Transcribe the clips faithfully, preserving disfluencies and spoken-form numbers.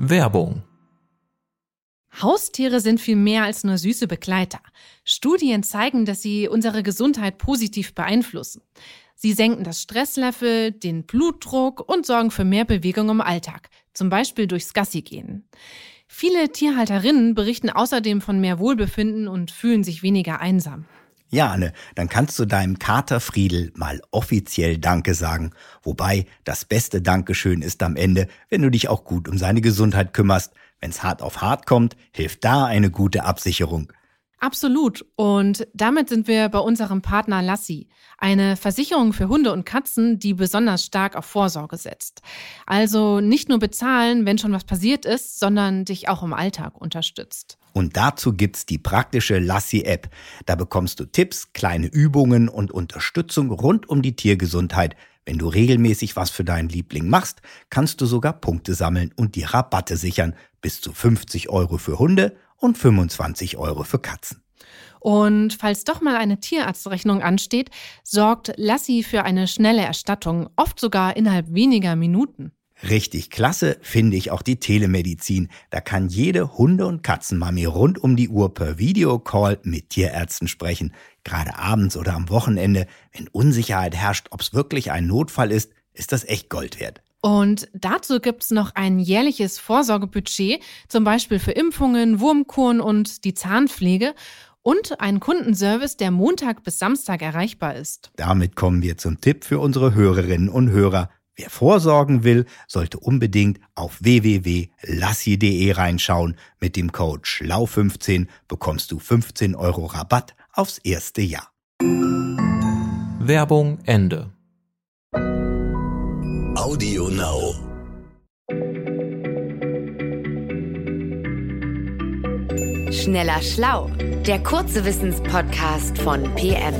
Werbung. Haustiere sind viel mehr als nur süße Begleiter. Studien zeigen, dass sie unsere Gesundheit positiv beeinflussen. Sie senken das Stresslevel, den Blutdruck und sorgen für mehr Bewegung im Alltag, zum Beispiel durchs Gassigehen. Viele Tierhalterinnen berichten außerdem von mehr Wohlbefinden und fühlen sich weniger einsam. Ja, Anne, dann kannst du deinem Kater Friedel mal offiziell Danke sagen. Wobei, das beste Dankeschön ist am Ende, wenn du dich auch gut um seine Gesundheit kümmerst. Wenn's hart auf hart kommt, hilft da eine gute Absicherung. Absolut. Und damit sind wir bei unserem Partner Lassi, eine Versicherung für Hunde und Katzen, die besonders stark auf Vorsorge setzt. Also nicht nur bezahlen, wenn schon was passiert ist, sondern dich auch im Alltag unterstützt. Und dazu gibt's die praktische Lassi-App. Da bekommst du Tipps, kleine Übungen und Unterstützung rund um die Tiergesundheit. Wenn du regelmäßig was für deinen Liebling machst, kannst du sogar Punkte sammeln und die Rabatte sichern. Bis zu fünfzig Euro für Hunde und fünfundzwanzig Euro für Katzen. Und falls doch mal eine Tierarztrechnung ansteht, sorgt Lassi für eine schnelle Erstattung, oft sogar innerhalb weniger Minuten. Richtig klasse finde ich auch die Telemedizin. Da kann jede Hunde- und Katzenmami rund um die Uhr per Videocall mit Tierärzten sprechen. Gerade abends oder am Wochenende, wenn Unsicherheit herrscht, ob es wirklich ein Notfall ist, ist das echt Gold wert. Und dazu gibt's noch ein jährliches Vorsorgebudget, zum Beispiel für Impfungen, Wurmkuren und die Zahnpflege und einen Kundenservice, der Montag bis Samstag erreichbar ist. Damit kommen wir zum Tipp für unsere Hörerinnen und Hörer. Wer vorsorgen will, sollte unbedingt auf w w w punkt lassi punkt de reinschauen. Mit dem Code schlau fünfzehn bekommst du fünfzehn Euro Rabatt aufs erste Jahr. Werbung Ende. Audio Now. Schneller Schlau, der kurze Wissenspodcast von P M.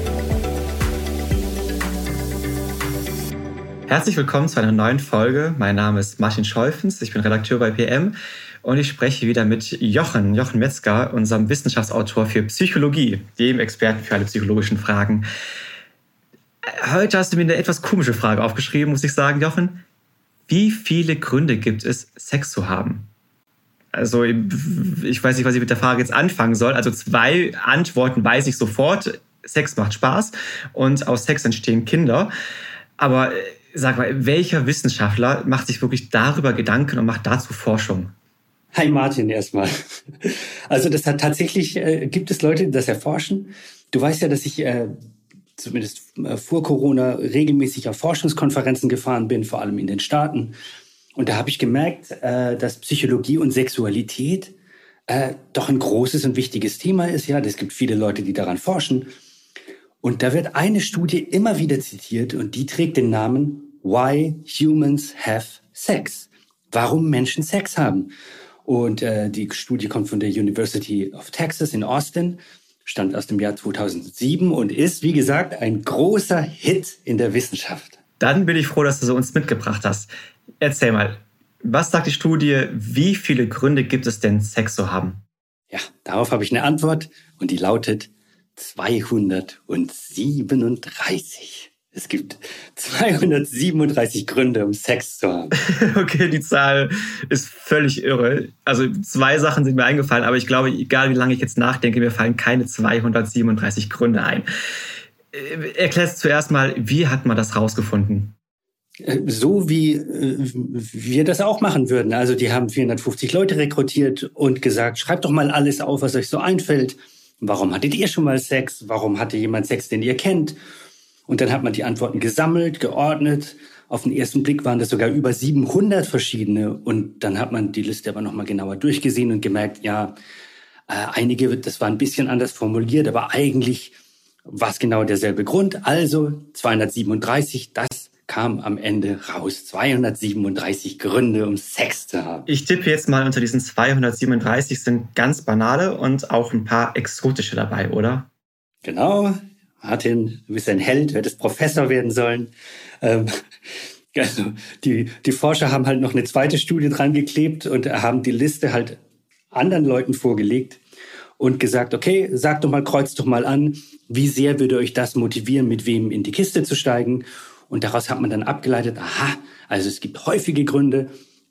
Herzlich willkommen zu einer neuen Folge. Mein Name ist Martin Scholfens, ich bin Redakteur bei P M und ich spreche wieder mit Jochen, Jochen Metzger, unserem Wissenschaftsautor für Psychologie, dem Experten für alle psychologischen Fragen. Heute hast du mir eine etwas komische Frage aufgeschrieben, muss ich sagen, Jochen. Wie viele Gründe gibt es, Sex zu haben? Also ich weiß nicht, was ich mit der Frage jetzt anfangen soll. Also zwei Antworten weiß ich sofort. Sex macht Spaß und aus Sex entstehen Kinder. Aber sag mal, welcher Wissenschaftler macht sich wirklich darüber Gedanken und macht dazu Forschung? Hi Martin erstmal. Also das hat tatsächlich, äh, gibt es Leute, die das erforschen. Du weißt ja, dass ich äh, zumindest äh, vor Corona regelmäßig auf Forschungskonferenzen gefahren bin, vor allem in den Staaten. Und da habe ich gemerkt, äh, dass Psychologie und Sexualität äh, doch ein großes und wichtiges Thema ist. Ja, es gibt viele Leute, die daran forschen. Und da wird eine Studie immer wieder zitiert und die trägt den Namen Why Humans Have Sex. Warum Menschen Sex haben. Und äh, die Studie kommt von der University of Texas in Austin, stammt aus dem Jahr zweitausendsieben und ist, wie gesagt, ein großer Hit in der Wissenschaft. Dann bin ich froh, dass du so uns mitgebracht hast. Erzähl mal, was sagt die Studie, wie viele Gründe gibt es denn, Sex zu haben? Ja, darauf habe ich eine Antwort und die lautet zweihundertsiebenunddreißig. Es gibt zweihundertsiebenunddreißig Gründe, um Sex zu haben. Okay, die Zahl ist völlig irre. Also zwei Sachen sind mir eingefallen, aber ich glaube, egal wie lange ich jetzt nachdenke, mir fallen keine zweihundertsiebenunddreißig Gründe ein. Erklärst zuerst mal, wie hat man das rausgefunden? So wie wir das auch machen würden. Also die haben vierhundertfünfzig Leute rekrutiert und gesagt, schreibt doch mal alles auf, was euch so einfällt. Warum hattet ihr schon mal Sex? Warum hatte jemand Sex, den ihr kennt? Und dann hat man die Antworten gesammelt, geordnet. Auf den ersten Blick waren das sogar über siebenhundert verschiedene. Und dann hat man die Liste aber nochmal genauer durchgesehen und gemerkt, ja, äh, einige, das war ein bisschen anders formuliert, aber eigentlich war es genau derselbe Grund. Also zweihundertsiebenunddreißig, das kam am Ende raus. zweihundertsiebenunddreißig Gründe, um Sex zu haben. Ich tippe jetzt mal, unter diesen zweihundertsiebenunddreißig sind ganz banale und auch ein paar exotische dabei, oder? Genau. Martin, du bist ein Held, du hättest Professor werden sollen. Ähm, also die, die Forscher haben halt noch eine zweite Studie dran geklebt und haben die Liste halt anderen Leuten vorgelegt und gesagt, okay, sagt doch mal, kreuzt doch mal an, wie sehr würde euch das motivieren, mit wem in die Kiste zu steigen? Und daraus hat man dann abgeleitet, aha, also es gibt häufige Gründe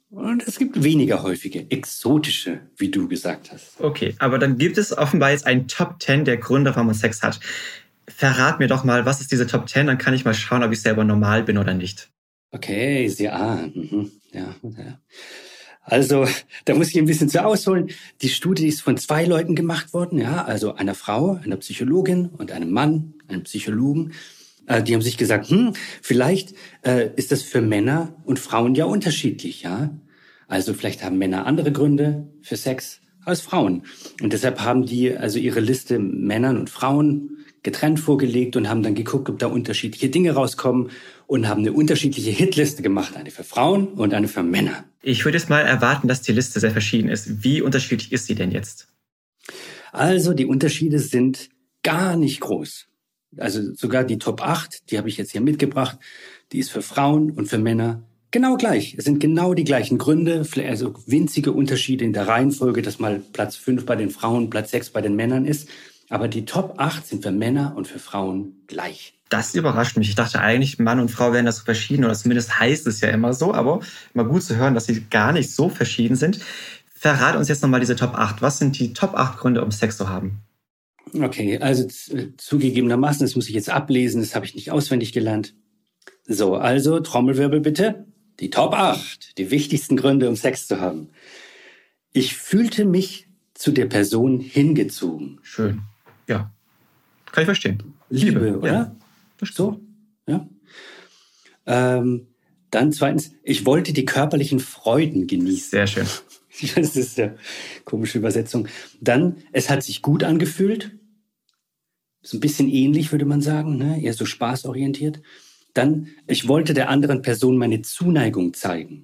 Und es gibt weniger häufige, exotische, wie du gesagt hast. Okay, aber dann gibt es offenbar jetzt einen Top zehn der Gründe, warum man Sex hat. Verrat mir doch mal, was ist diese Top zehn? Dann kann ich mal schauen, ob ich selber normal bin oder nicht. Okay, sehr, ah, mhm, ja, ja. Also, da muss ich ein bisschen zu ausholen. Die Studie ist von zwei Leuten gemacht worden, ja, also einer Frau, einer Psychologin und einem Mann, einem Psychologen. Äh, die haben sich gesagt, hm, vielleicht äh, ist das für Männer und Frauen ja unterschiedlich, ja. Also vielleicht haben Männer andere Gründe für Sex als Frauen. Und deshalb haben die also ihre Liste Männern und Frauen getrennt vorgelegt und haben dann geguckt, ob da unterschiedliche Dinge rauskommen und haben eine unterschiedliche Hitliste gemacht, eine für Frauen und eine für Männer. Ich würde jetzt mal erwarten, dass die Liste sehr verschieden ist. Wie unterschiedlich ist sie denn jetzt? Also die Unterschiede sind gar nicht groß. Also sogar die Top acht, die habe ich jetzt hier mitgebracht, die ist für Frauen und für Männer genau gleich. Es sind genau die gleichen Gründe, also winzige Unterschiede in der Reihenfolge, dass mal Platz fünf bei den Frauen, Platz sechs bei den Männern ist. Aber die Top acht sind für Männer und für Frauen gleich. Das überrascht mich. Ich dachte eigentlich, Mann und Frau wären das so verschieden, oder zumindest heißt es ja immer so, aber mal gut zu hören, dass sie gar nicht so verschieden sind. Verrat uns jetzt nochmal diese Top acht. Was sind die Top acht Gründe, um Sex zu haben? Okay, also zugegebenermaßen, das muss ich jetzt ablesen, das habe ich nicht auswendig gelernt. So, also Trommelwirbel bitte. Die Top acht, die wichtigsten Gründe, um Sex zu haben. Ich fühlte mich zu der Person hingezogen. Schön, ja. Kann ich verstehen. Liebe, Liebe oder? Ja. So, ja. Ähm, dann zweitens, ich wollte die körperlichen Freuden genießen. Sehr schön. Das ist ja komische Übersetzung. Dann, es hat sich gut angefühlt. So ein bisschen ähnlich, würde man sagen, ne? Eher so spaßorientiert. Dann, ich wollte der anderen Person meine Zuneigung zeigen.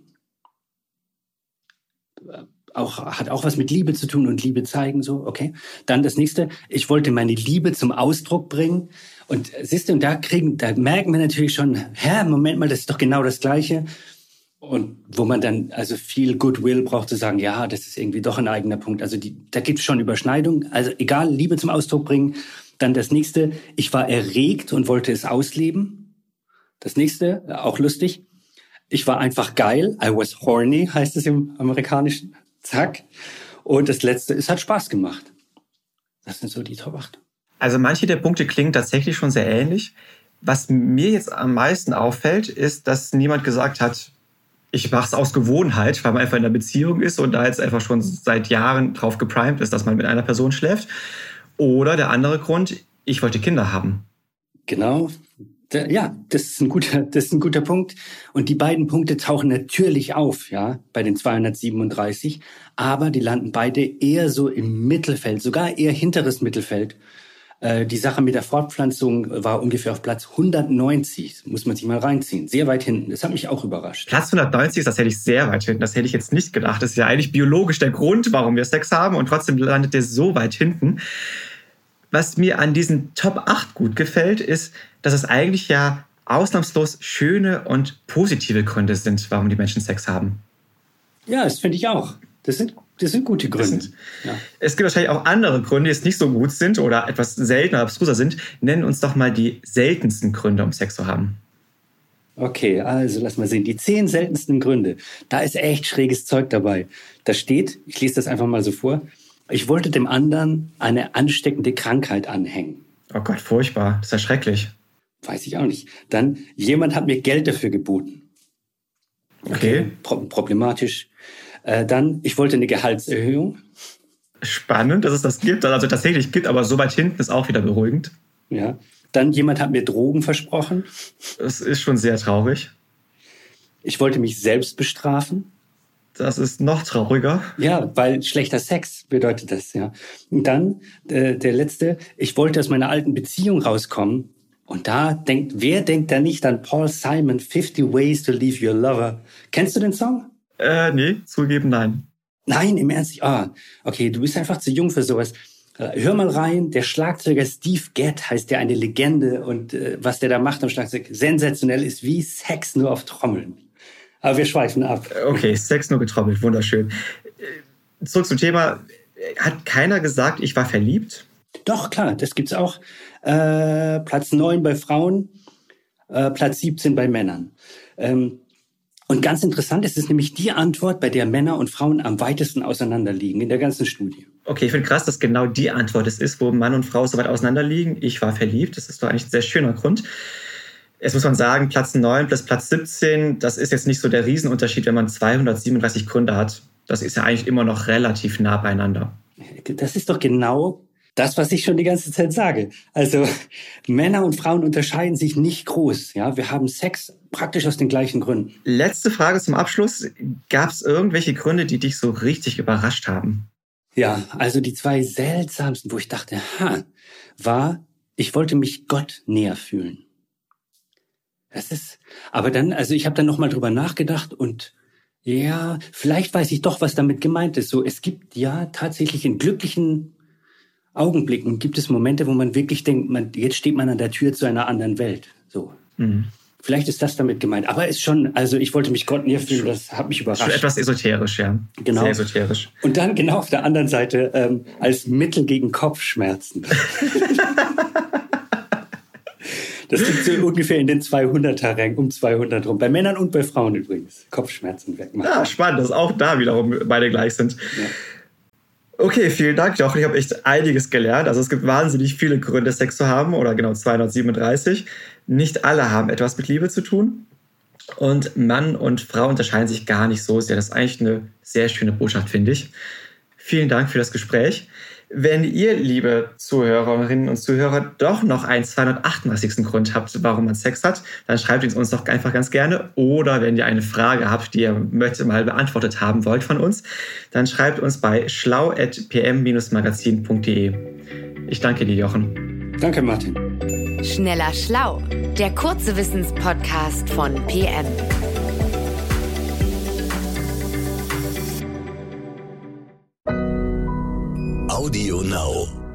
Auch, hat auch was mit Liebe zu tun und Liebe zeigen, so, okay. Dann das nächste, ich wollte meine Liebe zum Ausdruck bringen. Und siehst du, und da kriegen, da merken wir natürlich schon, hä, Moment mal, das ist doch genau das Gleiche. Und wo man dann also viel Goodwill braucht zu sagen, ja, das ist irgendwie doch ein eigener Punkt. Also die, da gibt es schon Überschneidungen. Also egal, Liebe zum Ausdruck bringen. Dann das nächste, ich war erregt und wollte es ausleben. Das nächste, auch lustig, ich war einfach geil. I was horny, heißt es im Amerikanischen. Zack. Und das letzte, es hat Spaß gemacht. Das sind so die Top acht. Also manche der Punkte klingen tatsächlich schon sehr ähnlich. Was mir jetzt am meisten auffällt, ist, dass niemand gesagt hat, ich mache es aus Gewohnheit, weil man einfach in einer Beziehung ist und da jetzt einfach schon seit Jahren drauf geprimed ist, dass man mit einer Person schläft. Oder der andere Grund, ich wollte Kinder haben. Genau. Ja, das ist ein guter, das ist ein guter Punkt. Und die beiden Punkte tauchen natürlich auf, ja, bei den zweihundertsiebenunddreißig. Aber die landen beide eher so im Mittelfeld, sogar eher hinteres Mittelfeld. Die Sache mit der Fortpflanzung war ungefähr auf Platz hundertneunzig. Das muss man sich mal reinziehen. Sehr weit hinten. Das hat mich auch überrascht. Platz hundertneunzig ist tatsächlich sehr weit hinten. Das hätte ich jetzt nicht gedacht. Das ist ja eigentlich biologisch der Grund, warum wir Sex haben. Und trotzdem landet der so weit hinten. Was mir an diesen Top acht gut gefällt, ist, dass es eigentlich ja ausnahmslos schöne und positive Gründe sind, warum die Menschen Sex haben. Ja, das finde ich auch. Das sind, das sind gute Gründe. Sind, ja. Es gibt wahrscheinlich auch andere Gründe, die jetzt nicht so gut sind oder etwas seltener, abstruser sind. Nennen uns doch mal die seltensten Gründe, um Sex zu haben. Okay, also lass mal sehen. Die zehn seltensten Gründe. Da ist echt schräges Zeug dabei. Da steht, ich lese das einfach mal so vor, ich wollte dem anderen eine ansteckende Krankheit anhängen. Oh Gott, furchtbar. Das ist ja schrecklich. Weiß ich auch nicht. Dann, jemand hat mir Geld dafür geboten. Okay. okay pro- problematisch. Äh, dann, ich wollte eine Gehaltserhöhung. Spannend, dass es das gibt. Also tatsächlich gibt, aber so weit hinten ist auch wieder beruhigend. Ja. Dann, jemand hat mir Drogen versprochen. Das ist schon sehr traurig. Ich wollte mich selbst bestrafen. Das ist noch trauriger. Ja, weil schlechter Sex bedeutet das, ja. Und dann, äh, der letzte, ich wollte aus meiner alten Beziehung rauskommen. Und da denkt, wer denkt da nicht an Paul Simon, fifty Ways to Leave Your Lover? Kennst du den Song? Äh, nee, zugeben, nein. Nein, im Ernst? Ah, okay, du bist einfach zu jung für sowas. Äh, hör mal rein, der Schlagzeuger Steve Gadd heißt der, eine Legende. Und äh, was der da macht am Schlagzeug, sensationell, ist wie Sex nur auf Trommeln. Aber wir schweifen ab. Okay, Sex nur getrommelt, wunderschön. Zurück zum Thema. Hat keiner gesagt, ich war verliebt? Doch, klar, das gibt's auch. Äh, Platz neun bei Frauen, äh, Platz siebzehn bei Männern. Ähm, Und ganz interessant, es ist nämlich die Antwort, bei der Männer und Frauen am weitesten auseinander liegen in der ganzen Studie. Okay, ich finde krass, dass genau die Antwort es ist, wo Mann und Frau so weit auseinander liegen. Ich war verliebt, das ist doch eigentlich ein sehr schöner Grund. Jetzt muss man sagen, Platz neun plus Platz siebzehn, das ist jetzt nicht so der Riesenunterschied, wenn man zweihundertsiebenunddreißig Gründe hat. Das ist ja eigentlich immer noch relativ nah beieinander. Das ist doch genau das, was ich schon die ganze Zeit sage. Also Männer und Frauen unterscheiden sich nicht groß. Ja, wir haben Sex praktisch aus den gleichen Gründen. Letzte Frage zum Abschluss. Gab es irgendwelche Gründe, die dich so richtig überrascht haben? Ja, also die zwei seltsamsten, wo ich dachte, ha, war, ich wollte mich Gott näher fühlen. Das ist, aber dann, also ich habe dann nochmal drüber nachgedacht und ja, vielleicht weiß ich doch, was damit gemeint ist. So, es gibt ja tatsächlich in glücklichen Augenblicken gibt es Momente, wo man wirklich denkt, man, jetzt steht man an der Tür zu einer anderen Welt. So. Mhm. Vielleicht ist das damit gemeint. Aber es ist schon, also ich wollte mich Gott näher fühlen, das hat mich überrascht. Schon etwas esoterisch, ja. Genau. Sehr esoterisch. Und dann genau auf der anderen Seite ähm, als Mittel gegen Kopfschmerzen. Das liegt so ungefähr in den zweihunderter-Rang, um zweihundert rum. Bei Männern und bei Frauen übrigens. Kopfschmerzen wegmachen. Ja, spannend, dass auch da wiederum beide gleich sind. Ja. Okay, vielen Dank, Jochen. Ich habe echt einiges gelernt. Also es gibt wahnsinnig viele Gründe, Sex zu haben, oder genau zweihundertsiebenunddreißig. Nicht alle haben etwas mit Liebe zu tun. Und Mann und Frau unterscheiden sich gar nicht so sehr. Das ist eigentlich eine sehr schöne Botschaft, finde ich. Vielen Dank für das Gespräch. Wenn ihr, liebe Zuhörerinnen und Zuhörer, doch noch einen zweihundertachtunddreißigsten Grund habt, warum man Sex hat, dann schreibt ihn uns doch einfach ganz gerne. Oder wenn ihr eine Frage habt, die ihr möchte mal beantwortet haben wollt von uns, dann schreibt uns bei schlau at p m magazin punkt d e. Ich danke dir, Jochen. Danke, Martin. Schneller Schlau, der kurze Wissenspodcast von P M. Audio Now.